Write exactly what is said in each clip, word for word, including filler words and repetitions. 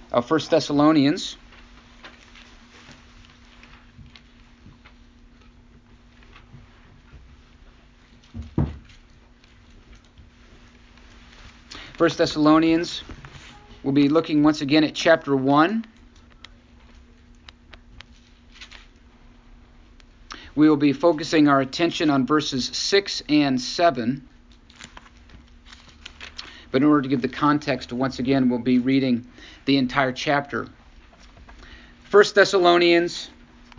of First Thessalonians. First Thessalonians, we'll be looking once again at chapter one. We will be focusing our attention on verses six and seven. But in order to give the context, once again, we'll be reading the entire chapter. First Thessalonians,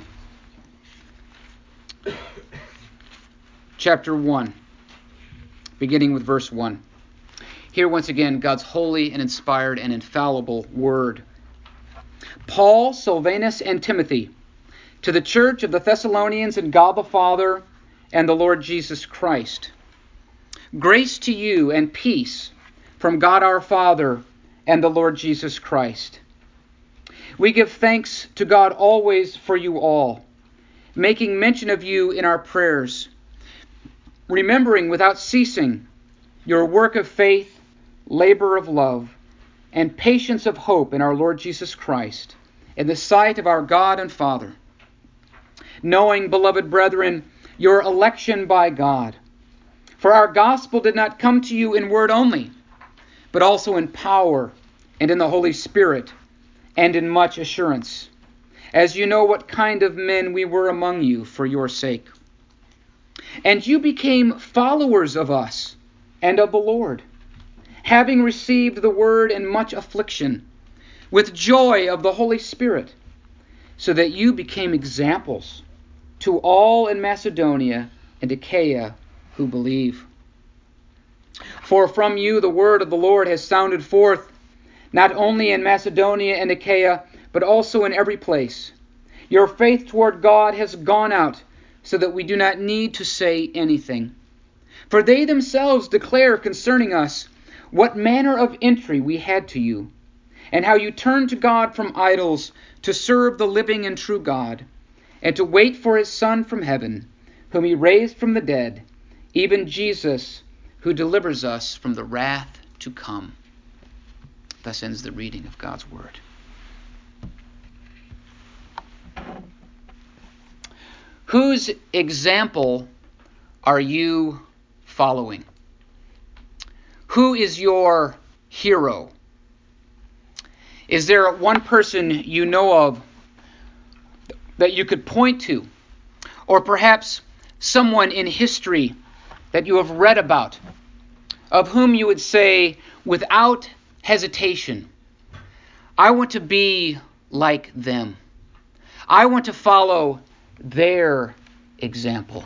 chapter one, beginning with verse one. Here, once again, God's holy and inspired and infallible word. Paul, Silvanus, and Timothy, to the church of the Thessalonians in God the Father and the Lord Jesus Christ. Grace to you and peace from God our Father and the Lord Jesus Christ. We give thanks to God always for you all, making mention of you in our prayers, remembering without ceasing your work of faith, labor of love, and patience of hope in our Lord Jesus Christ, in the sight of our God and Father. Knowing, beloved brethren, your election by God. For our gospel did not come to you in word only, but also in power and in the Holy Spirit and in much assurance, as you know what kind of men we were among you for your sake. And you became followers of us and of the Lord, having received the word in much affliction, with joy of the Holy Spirit, so that you became examples to all in Macedonia and Achaia who believe. For from you the word of the Lord has sounded forth, not only in Macedonia and Achaia, but also in every place. Your faith toward God has gone out, so that we do not need to say anything. For they themselves declare concerning us what manner of entry we had to you, and how you turned to God from idols to serve the living and true God, and to wait for his Son from heaven, whom he raised from the dead, even Jesus, who delivers us from the wrath to come. Thus ends the reading of God's word. Whose example are you following? Who is your hero? Is there one person you know of that you could point to? Or perhaps someone in history that you have read about, of whom you would say without hesitation, I want to be like them. I want to follow their example.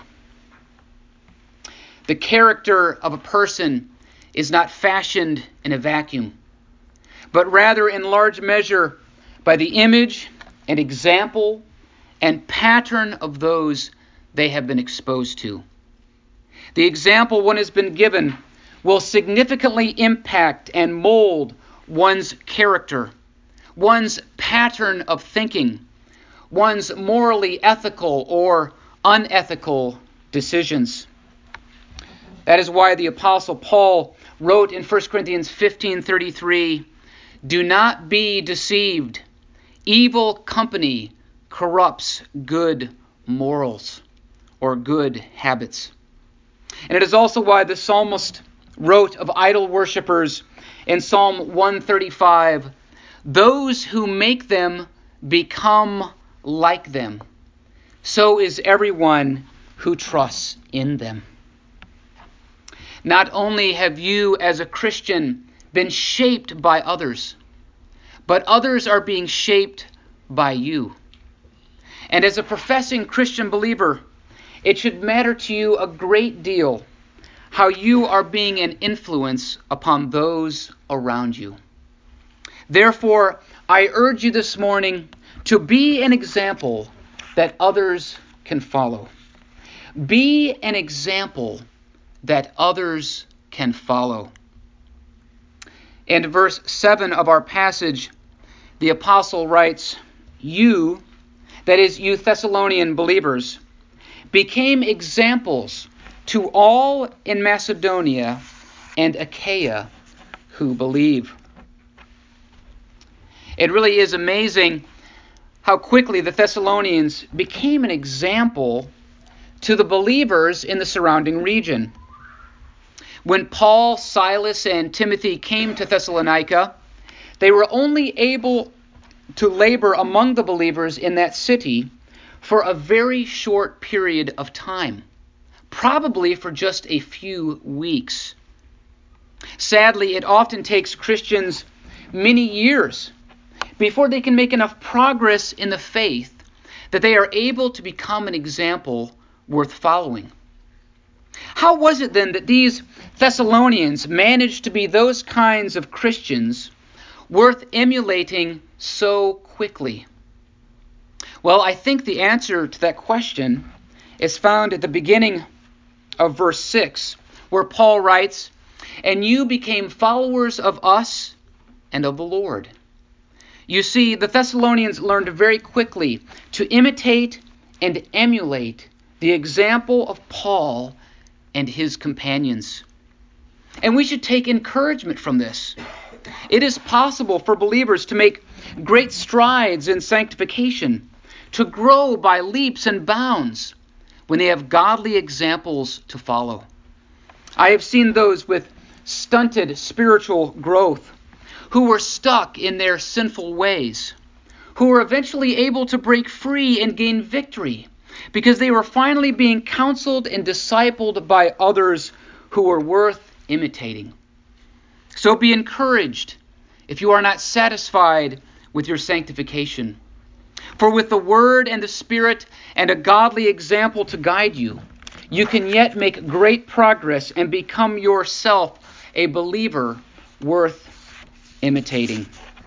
The character of a person is not fashioned in a vacuum, but rather in large measure by the image and example and pattern of those they have been exposed to. The example one has been given will significantly impact and mold one's character, one's pattern of thinking, one's morally ethical or unethical decisions. That is why the Apostle Paul wrote in First Corinthians fifteen thirty-three, do not be deceived. Evil company corrupts good morals or good habits. And it is also why the psalmist wrote of idol worshippers in Psalm one thirty-five, those who make them become like them. So is everyone who trusts in them. Not only have you as a Christian been shaped by others, but others are being shaped by you. And as a professing Christian believer, it should matter to you a great deal how you are being an influence upon those around you. Therefore, I urge you this morning to be an example that others can follow. Be an example that others can follow. In verse seven of our passage, the apostle writes, you, that is, you Thessalonian believers, became examples to all in Macedonia and Achaia who believe. It really is amazing how quickly the Thessalonians became an example to the believers in the surrounding region. When Paul, Silas, and Timothy came to Thessalonica, they were only able to labor among the believers in that city for a very short period of time, probably for just a few weeks. Sadly, it often takes Christians many years before they can make enough progress in the faith that they are able to become an example worth following. How was it then that these Thessalonians managed to be those kinds of Christians worth emulating so quickly? Well, I think the answer to that question is found at the beginning of verse six, where Paul writes, "And you became followers of us and of the Lord." You see, the Thessalonians learned very quickly to imitate and emulate the example of Paul and his companions. And we should take encouragement from this. It is possible for believers to make great strides in sanctification, to grow by leaps and bounds when they have godly examples to follow. I have seen those with stunted spiritual growth who were stuck in their sinful ways, who were eventually able to break free and gain victory because they were finally being counseled and discipled by others who were worth imitating. So be encouraged if you are not satisfied with your sanctification. For with the Word and the Spirit and a godly example to guide you, you can yet make great progress and become yourself a believer worth imitating.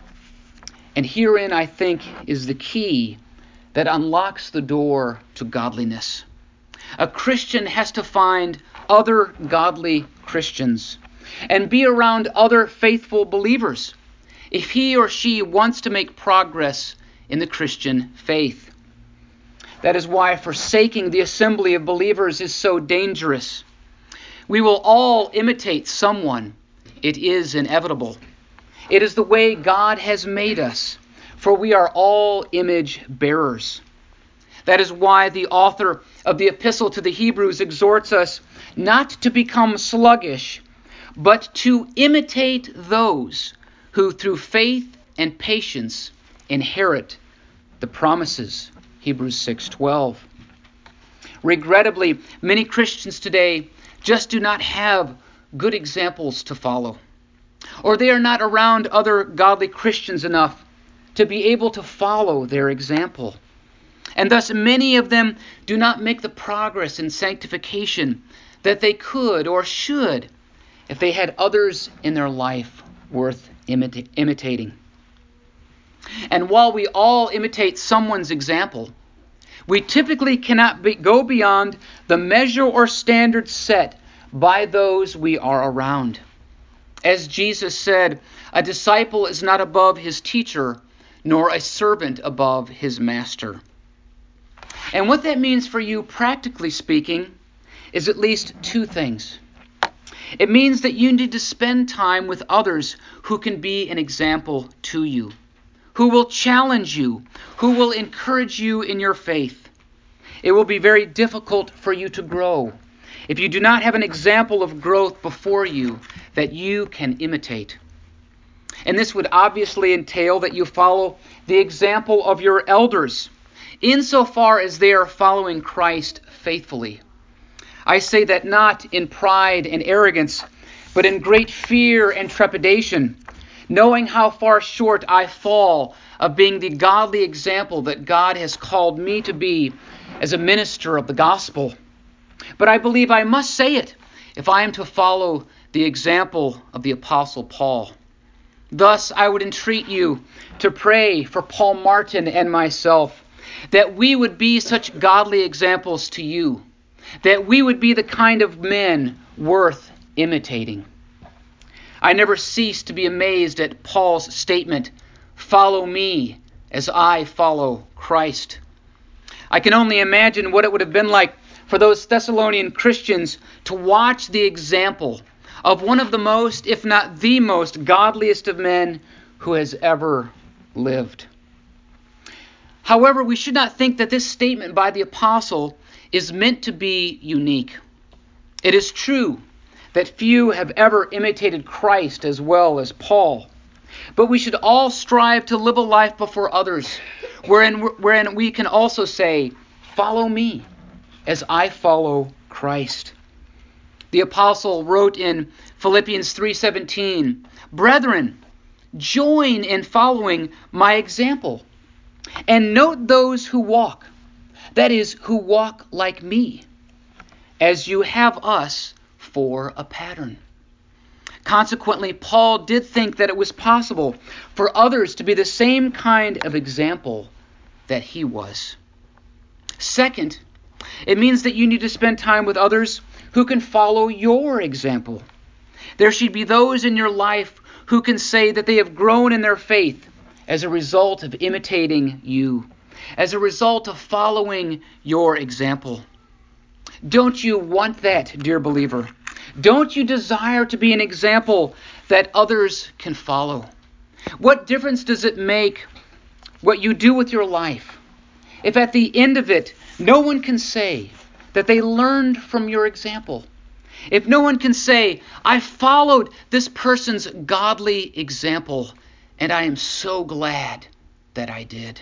And herein, I think, is the key that unlocks the door to godliness. A Christian has to find other godly Christians and be around other faithful believers if he or she wants to make progress in the Christian faith. That is why forsaking the assembly of believers is so dangerous. We will all imitate someone. It is inevitable. It is the way God has made us, for we are all image bearers. That is why the author of the Epistle to the Hebrews exhorts us not to become sluggish, but to imitate those who through faith and patience inherit the promises. Hebrews six twelve. Regrettably, many Christians today just do not have good examples to follow, or they are not around other godly Christians enough to be able to follow their example. And thus many of them do not make the progress in sanctification that they could or should if they had others in their life worth imita- imitating. And while we all imitate someone's example, we typically cannot be, go beyond the measure or standard set by those we are around. As Jesus said, a disciple is not above his teacher, nor a servant above his master. And what that means for you, practically speaking, is at least two things. It means that you need to spend time with others who can be an example to you, who will challenge you, who will encourage you in your faith. It will be very difficult for you to grow if you do not have an example of growth before you that you can imitate. And this would obviously entail that you follow the example of your elders, insofar as they are following Christ faithfully. I say that not in pride and arrogance, but in great fear and trepidation, knowing how far short I fall of being the godly example that God has called me to be as a minister of the gospel. But I believe I must say it if I am to follow the example of the Apostle Paul. Thus, I would entreat you to pray for Paul Martin and myself, that we would be such godly examples to you, that we would be the kind of men worth imitating. I never cease to be amazed at Paul's statement, "Follow me as I follow Christ." I can only imagine what it would have been like for those Thessalonian Christians to watch the example of one of the most, if not the most, godliest of men who has ever lived. However, we should not think that this statement by the apostle is meant to be unique. It is true that few have ever imitated Christ as well as Paul, but we should all strive to live a life before others, wherein, wherein we can also say, "Follow me as I follow Christ." The apostle wrote in Philippians three seventeen, "Brethren, join in following my example, and note those who walk, that is, who walk like me, as you have us for a pattern." Consequently, Paul did think that it was possible for others to be the same kind of example that he was. Second, it means that you need to spend time with others who can follow your example. There should be those in your life who can say that they have grown in their faith as a result of imitating you, as a result of following your example. Don't you want that, dear believer? Don't you desire to be an example that others can follow? What difference does it make what you do with your life if at the end of it no one can say that they learned from your example? If no one can say, "I followed this person's godly example, and I am so glad that I did."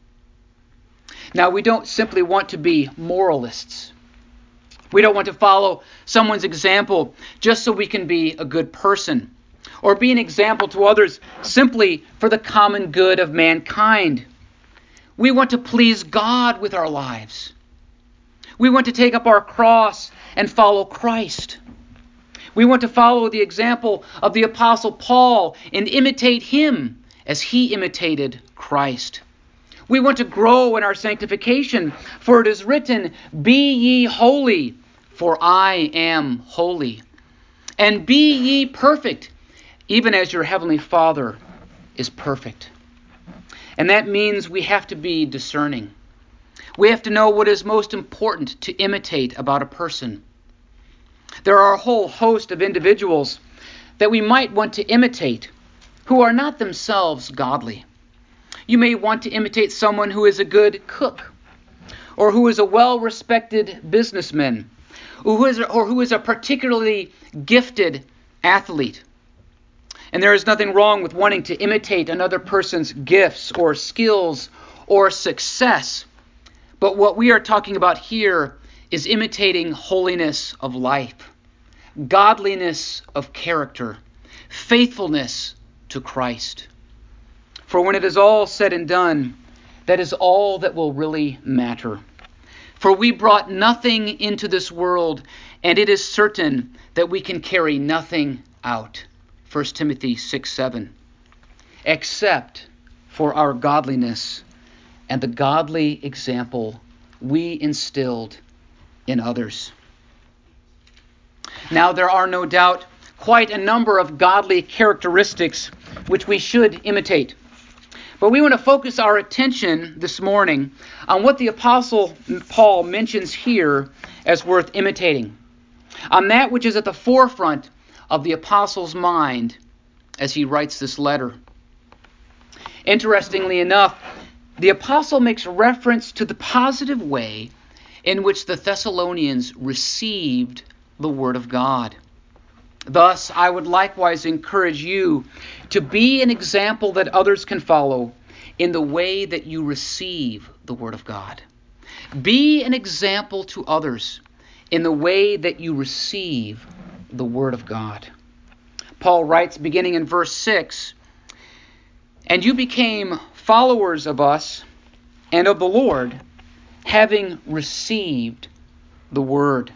Now, we don't simply want to be moralists. We don't want to follow someone's example just so we can be a good person, or be an example to others simply for the common good of mankind. We want to please God with our lives. We want to take up our cross and follow Christ. We want to follow the example of the Apostle Paul and imitate him as he imitated Christ. We want to grow in our sanctification, for it is written, "Be ye holy, for I am holy." And be ye perfect, even as your heavenly Father is perfect. And that means we have to be discerning. We have to know what is most important to imitate about a person. There are a whole host of individuals that we might want to imitate who are not themselves godly. You may want to imitate someone who is a good cook, or who is a well-respected businessman, or who is, or who is a particularly gifted athlete. And there is nothing wrong with wanting to imitate another person's gifts or skills or success. But what we are talking about here is imitating holiness of life, godliness of character, faithfulness to Christ. For when it is all said and done, that is all that will really matter. For we brought nothing into this world, and it is certain that we can carry nothing out. First Timothy six seven. Except for our godliness and the godly example we instilled in others. Now, there are no doubt quite a number of godly characteristics which we should imitate. But we want to focus our attention this morning on what the Apostle Paul mentions here as worth imitating, on that which is at the forefront of the Apostle's mind as he writes this letter. Interestingly enough, the Apostle makes reference to the positive way in which the Thessalonians received the Word of God. Thus, I would likewise encourage you to be an example that others can follow in the way that you receive the Word of God. Be an example to others in the way that you receive the Word of God. Paul writes, beginning in verse six, "And you became followers of us and of the Lord, having received the Word."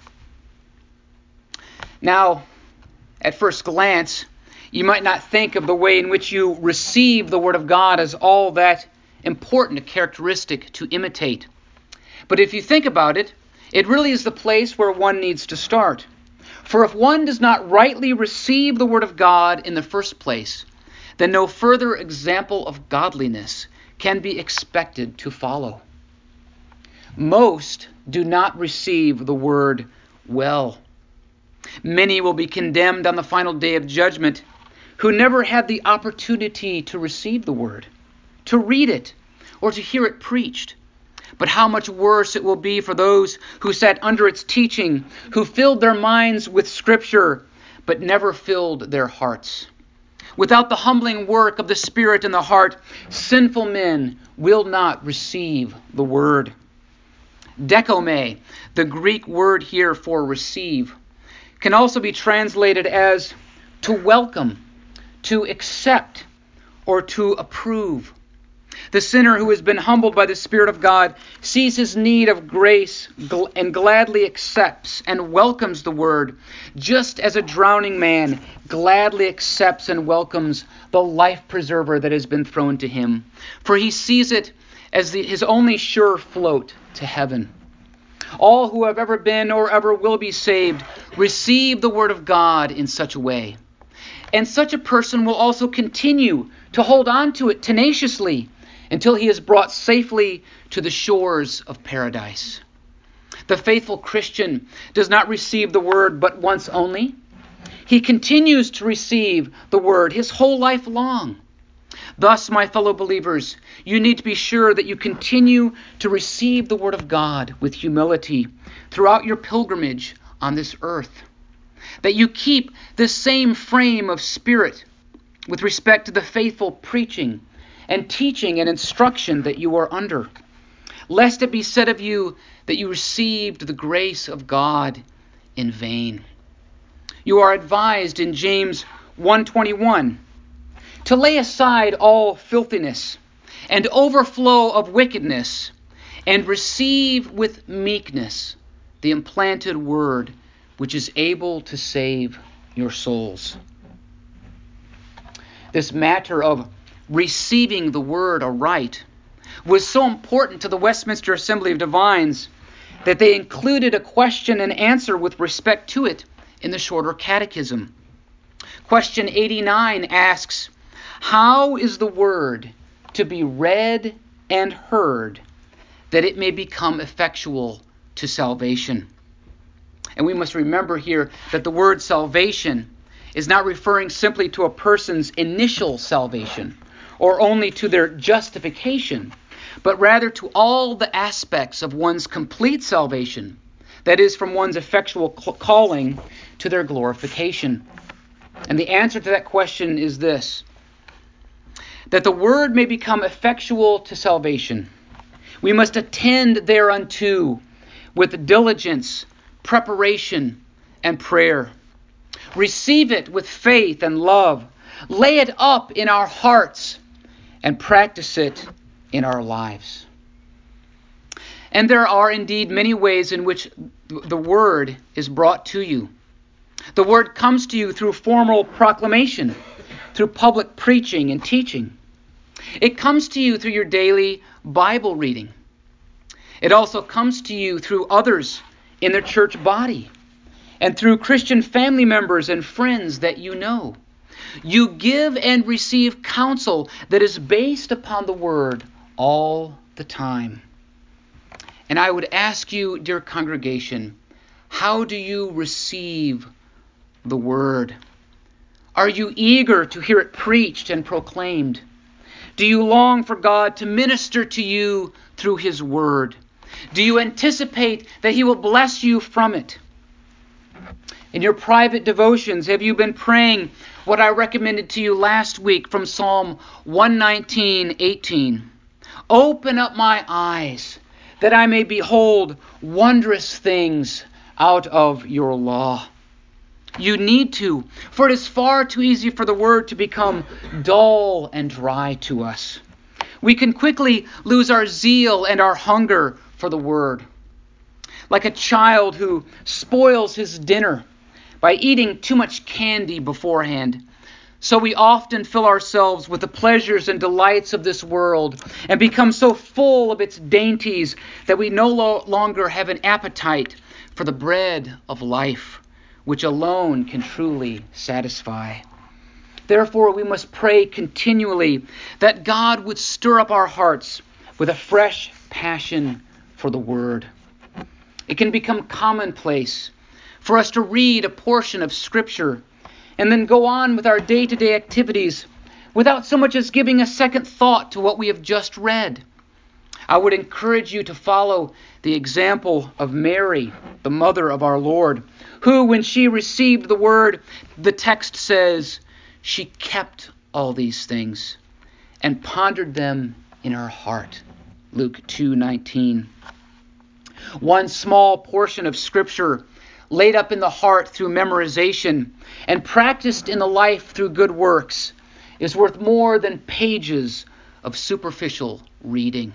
Now, at first glance, you might not think of the way in which you receive the Word of God as all that important a characteristic to imitate. But if you think about it, it really is the place where one needs to start. For if one does not rightly receive the Word of God in the first place, then no further example of godliness can be expected to follow. Most do not receive the Word well. Many will be condemned on the final day of judgment who never had the opportunity to receive the Word. to read it or to hear it preached. But how much worse it will be for those who sat under its teaching, who filled their minds with Scripture, but never filled their hearts. Without the humbling work of the Spirit in the heart, sinful men will not receive the word. Dekome, the Greek word here for receive, can also be translated as to welcome, to accept, or to approve. The sinner who has been humbled by the Spirit of God sees his need of grace and gladly accepts and welcomes the word, just as a drowning man gladly accepts and welcomes the life preserver that has been thrown to him, for he sees it as the, his only sure float to heaven. All who have ever been or ever will be saved receive the word of God in such a way. And such a person will also continue to hold on to it tenaciously until he is brought safely to the shores of paradise. The faithful Christian does not receive the word but once only. He continues to receive the word his whole life long. Thus, my fellow believers, you need to be sure that you continue to receive the word of God with humility throughout your pilgrimage on this earth. That you keep this same frame of spirit with respect to the faithful preaching and teaching and instruction that you are under, lest it be said of you that you received the grace of God in vain. You are advised in James one twenty-one to lay aside all filthiness and overflow of wickedness and receive with meekness the implanted word which is able to save your souls. This matter of receiving the word aright was so important to the Westminster Assembly of Divines that they included a question and answer with respect to it in the Shorter Catechism. Question eighty-nine asks, how is the word to be read and heard that it may become effectual to salvation? And we must remember here that the word salvation is not referring simply to a person's initial salvation or only to their justification, but rather to all the aspects of one's complete salvation, that is, from one's effectual calling to their glorification. And the answer to that question is this: that the word may become effectual to salvation, we must attend thereunto with diligence, preparation, and prayer. Receive it with faith and love. Lay it up in our hearts and practice it in our lives. And there are indeed many ways in which the word is brought to you. The word comes to you through formal proclamation, through public preaching and teaching. It comes to you through your daily Bible reading. It also comes to you through others in the church body and through Christian family members and friends that you know. You give and receive counsel that is based upon the word all the time. And I would ask you, dear congregation, how do you receive the word? Are you eager to hear it preached and proclaimed? Do you long for God to minister to you through his word? Do you anticipate that he will bless you from it? In your private devotions, have you been praying what I recommended to you last week from Psalm one nineteen, eighteen? Open up my eyes that I may behold wondrous things out of your law. You need to, for it is far too easy for the word to become dull and dry to us. We can quickly lose our zeal and our hunger for the word. Like a child who spoils his dinner by eating too much candy beforehand, so we often fill ourselves with the pleasures and delights of this world and become so full of its dainties that we no lo- longer have an appetite for the bread of life, which alone can truly satisfy. Therefore, we must pray continually that God would stir up our hearts with a fresh passion for the word. It can become commonplace for us to read a portion of Scripture and then go on with our day-to-day activities without so much as giving a second thought to what we have just read. I would encourage you to follow the example of Mary, the mother of our Lord, who, when she received the word, the text says, she kept all these things and pondered them in her heart. Luke two nineteen. One small portion of Scripture laid up in the heart through memorization and practiced in the life through good works is worth more than pages of superficial reading.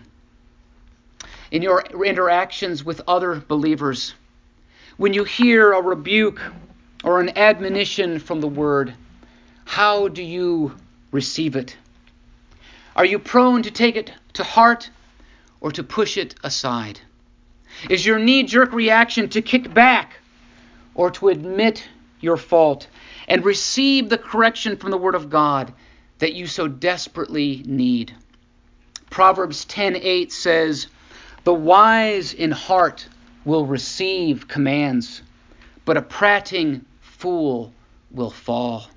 In your interactions with other believers, when you hear a rebuke or an admonition from the Word, how do you receive it? Are you prone to take it to heart or to push it aside? Is your knee-jerk reaction to kick back or to admit your fault and receive the correction from the Word of God that you so desperately need? Proverbs ten eight says, "The wise in heart will receive commands, but a prating fool will fall."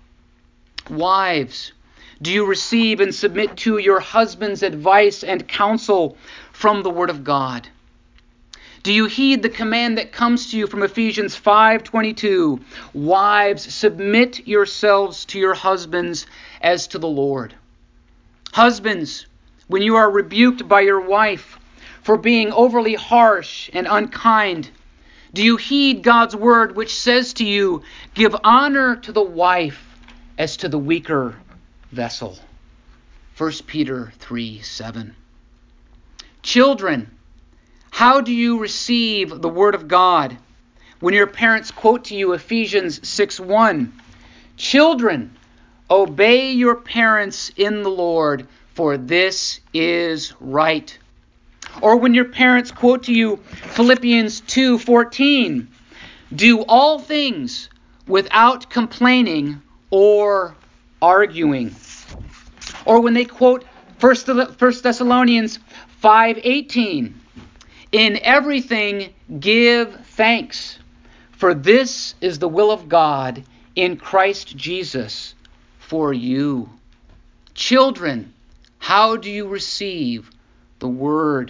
Wives, do you receive and submit to your husband's advice and counsel from the Word of God? Do you heed the command that comes to you from Ephesians five twenty-two? Wives, submit yourselves to your husbands as to the Lord. Husbands, when you are rebuked by your wife for being overly harsh and unkind, do you heed God's word which says to you, give honor to the wife as to the weaker vessel? First Peter three seven. Children, how do you receive the word of God when your parents quote to you Ephesians six one? Children, obey your parents in the Lord, for this is right. Or when your parents quote to you Philippians two fourteen, do all things without complaining or arguing. Or when they quote First Thessalonians five eighteen, in everything give thanks, for this is the will of God in Christ Jesus for you. Children, how do you receive the word?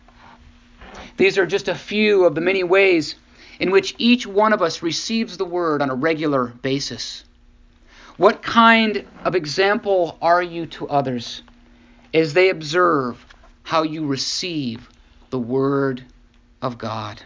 These are just a few of the many ways in which each one of us receives the word on a regular basis. What kind of example are you to others as they observe how you receive the word of God?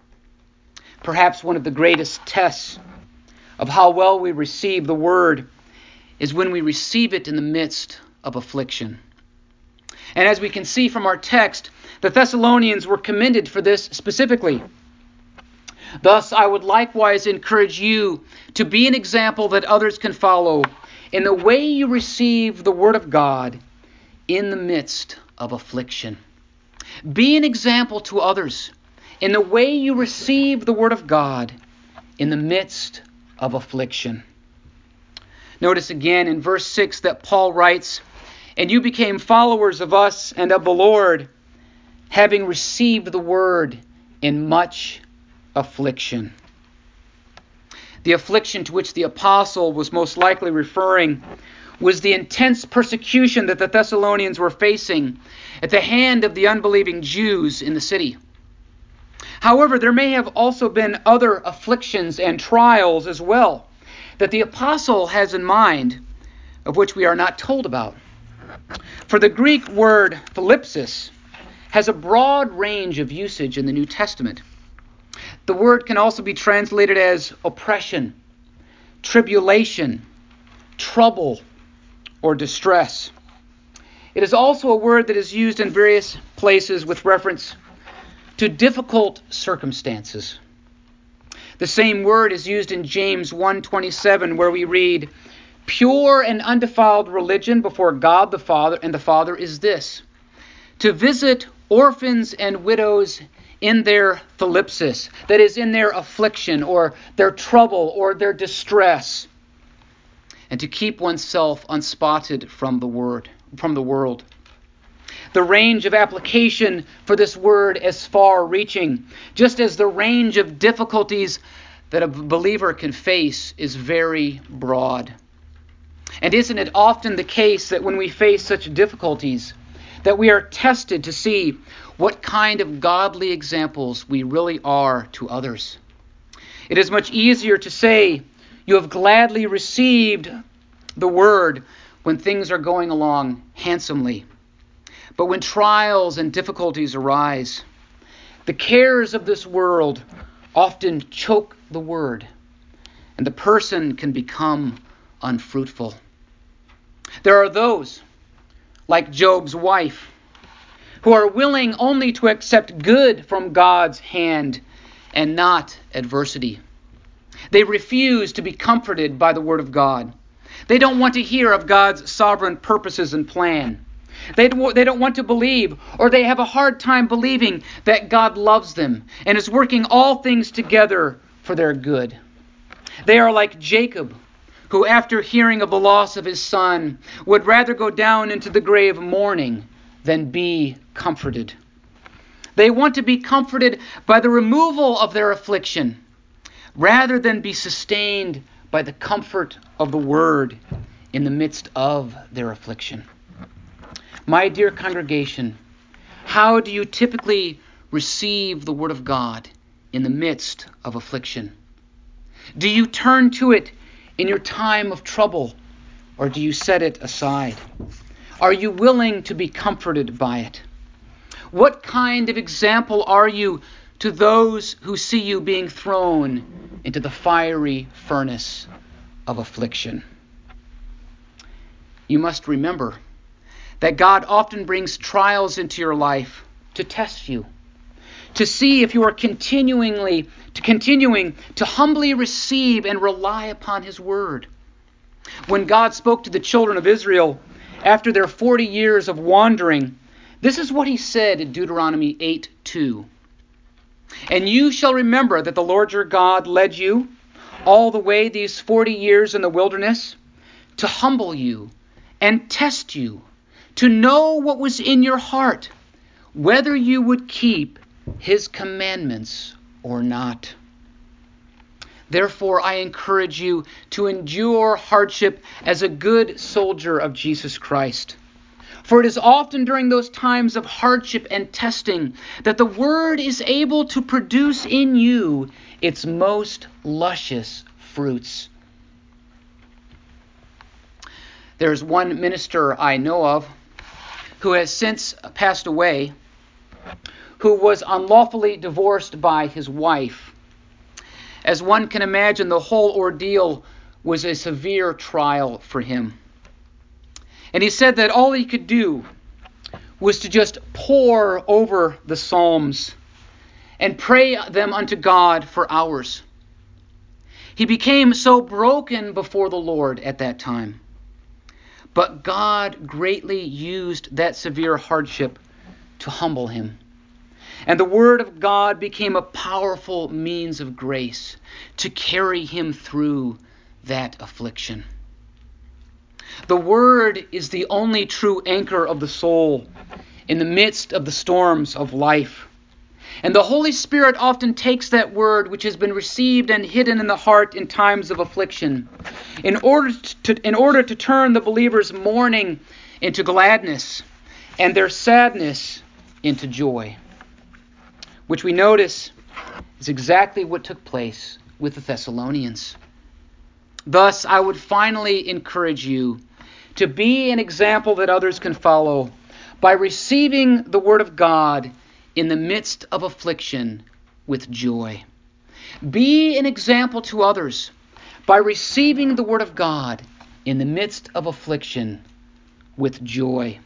Perhaps one of the greatest tests of how well we receive the word is when we receive it in the midst of affliction. And as we can see from our text, the Thessalonians were commended for this specifically. Thus, I would likewise encourage you to be an example that others can follow in the way you receive the Word of God in the midst of affliction. Be an example to others in the way you receive the Word of God in the midst of affliction. Notice again in verse six that Paul writes, "And you became followers of us and of the Lord, having received the word in much affliction." The affliction to which the apostle was most likely referring was the intense persecution that the Thessalonians were facing at the hand of the unbelieving Jews in the city. However, there may have also been other afflictions and trials as well that the apostle has in mind, of which we are not told about. For the Greek word thlipsis has a broad range of usage in the New Testament. The word can also be translated as oppression, tribulation, trouble, or distress. It is also a word that is used in various places with reference to difficult circumstances. The same word is used in James one twenty-seven, where we read, "Pure and undefiled religion before God the Father and the Father is this, to visit orphans and widows in their thlipsis," that is, in their affliction or their trouble or their distress, and to keep oneself unspotted from the word, from the world. The range of application for this word is far-reaching, just as the range of difficulties that a believer can face is very broad. And isn't it often the case that when we face such difficulties, that we are tested to see what kind of godly examples we really are to others? It is much easier to say you have gladly received the word when things are going along handsomely. But when trials and difficulties arise, the cares of this world often choke the word, and the person can become unfruitful. There are those, like Job's wife, who are willing only to accept good from God's hand and not adversity. They refuse to be comforted by the word of God. They don't want to hear of God's sovereign purposes and plan. They they don't want to believe, or they have a hard time believing that God loves them and is working all things together for their good. They are like Jacob, who after hearing of the loss of his son would rather go down into the grave mourning than be comforted. They want to be comforted by the removal of their affliction rather than be sustained by the comfort of the word in the midst of their affliction. My dear congregation, how do you typically receive the word of God in the midst of affliction? Do you turn to it in your time of trouble, or do you set it aside? Are you willing to be comforted by it? What kind of example are you to those who see you being thrown into the fiery furnace of affliction? You must remember that God often brings trials into your life to test you, to see if you are continuingly to continuing to humbly receive and rely upon his word. When God spoke to the children of Israel after their forty years of wandering, this is what he said in Deuteronomy eight two. And you shall remember that the Lord your God led you all the way these forty years in the wilderness to humble you and test you, to know what was in your heart, whether you would keep his commandments or not. Therefore, I encourage you to endure hardship as a good soldier of Jesus Christ. For it is often during those times of hardship and testing that the word is able to produce in you its most luscious fruits. There's one minister I know of who has since passed away, who was unlawfully divorced by his wife. As one can imagine, the whole ordeal was a severe trial for him. And he said that all he could do was to just pore over the Psalms and pray them unto God for hours. He became so broken before the Lord at that time. But God greatly used that severe hardship to humble him. And the word of God became a powerful means of grace to carry him through that affliction. The word is the only true anchor of the soul in the midst of the storms of life. And the Holy Spirit often takes that word which has been received and hidden in the heart in times of affliction in order to, in order to turn the believer's mourning into gladness and their sadness into joy, which we notice is exactly what took place with the Thessalonians. Thus, I would finally encourage you to be an example that others can follow by receiving the word of God in the midst of affliction with joy. Be an example to others by receiving the word of God in the midst of affliction with joy.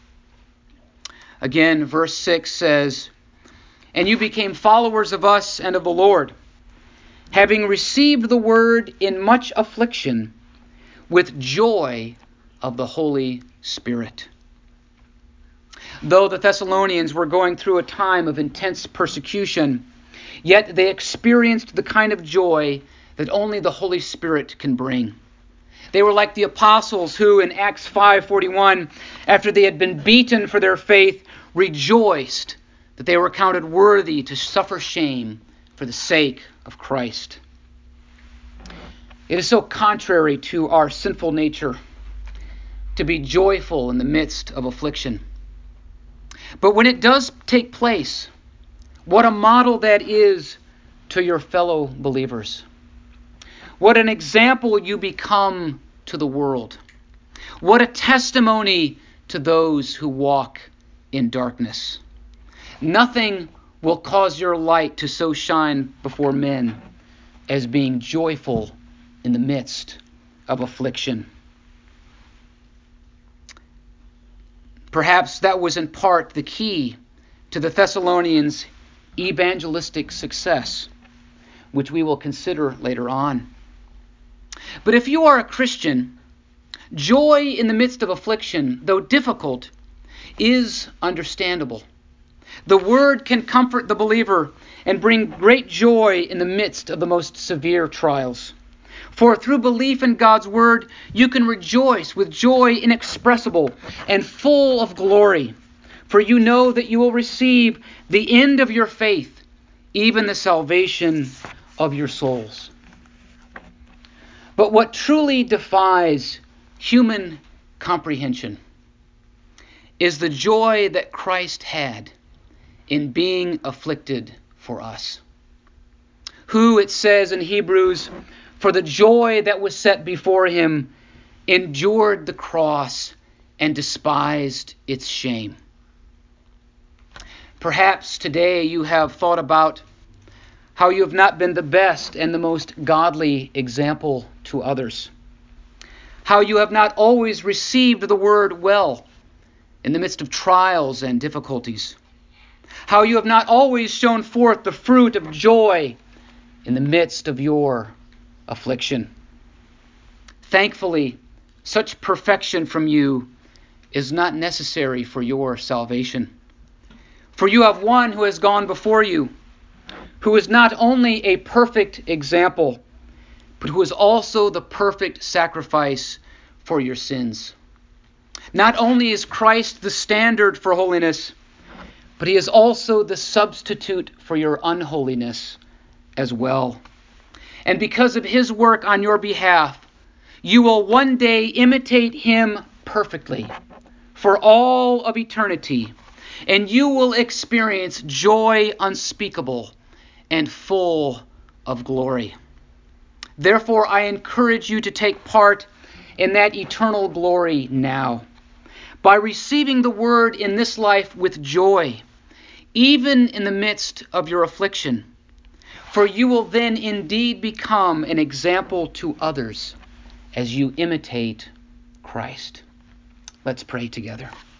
Again, verse six says, "And you became followers of us and of the Lord, having received the word in much affliction with joy of the Holy Spirit." Though the Thessalonians were going through a time of intense persecution, yet they experienced the kind of joy that only the Holy Spirit can bring. They were like the apostles who in Acts five forty-one, after they had been beaten for their faith, rejoiced that they were counted worthy to suffer shame for the sake of Christ. It is so contrary to our sinful nature to be joyful in the midst of affliction. But when it does take place, what a model that is to your fellow believers. What an example you become to the world. What a testimony to those who walk in darkness. Nothing will cause your light to so shine before men as being joyful in the midst of affliction. Perhaps that was in part the key to the Thessalonians' evangelistic success, which we will consider later on. But if you are a Christian, joy in the midst of affliction, though difficult, is understandable. The Word can comfort the believer and bring great joy in the midst of the most severe trials. For through belief in God's Word, you can rejoice with joy inexpressible and full of glory. For you know that you will receive the end of your faith, even the salvation of your souls. But what truly defies human comprehension is the joy that Christ had in being afflicted for us. Who, it says in Hebrews, for the joy that was set before him, endured the cross and despised its shame. Perhaps today you have thought about how you have not been the best and the most godly example to others. How you have not always received the word well in the midst of trials and difficulties. How you have not always shown forth the fruit of joy in the midst of your affliction. Thankfully, such perfection from you is not necessary for your salvation. For you have one who has gone before you, who is not only a perfect example, but who is also the perfect sacrifice for your sins. Not only is Christ the standard for holiness, but he is also the substitute for your unholiness as well. And because of his work on your behalf, you will one day imitate him perfectly for all of eternity, and you will experience joy unspeakable and full of glory. Therefore, I encourage you to take part in that eternal glory now, by receiving the word in this life with joy, even in the midst of your affliction. For you will then indeed become an example to others as you imitate Christ. Let's pray together.